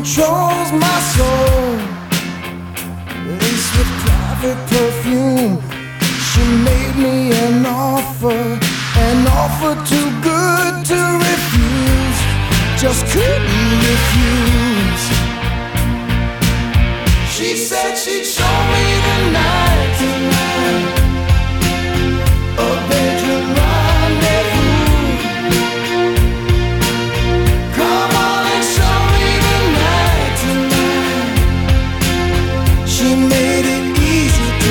controls my soul. Laced with private perfume, she made me an offer too good to refuse. Just couldn't refuse. She said she'd show me the night tonight, a bedroom rendezvous. Come on and show me the night tonight. She made it easy to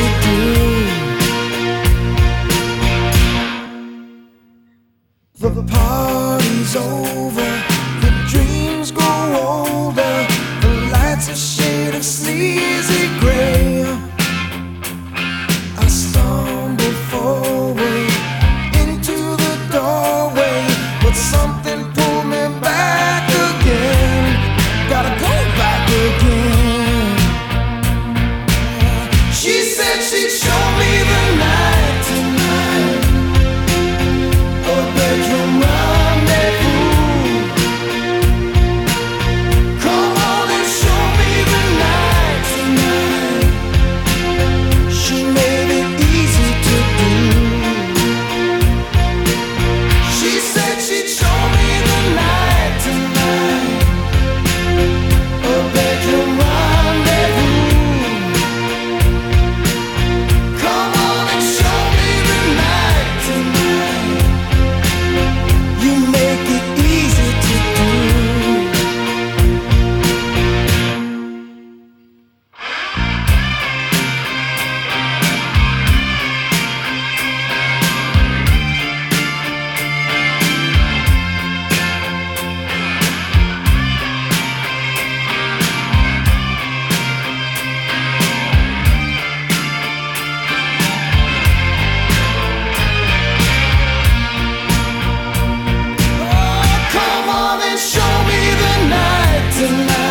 do. The party's over, the dreams grow older, the lights a shade of sleazy gray. I stumble forward into the doorway, but something pulled me back again. Gotta go back again. She said she'd show me the night tonight, a bedroom rendezvous. Come on and show me the night tonight. She made it easy to do. She said she'd show me the night tonight, a bedroom rendezvous. Come on and show me the night tonight. You make it easy to do. Oh, come on and show me the night tonight.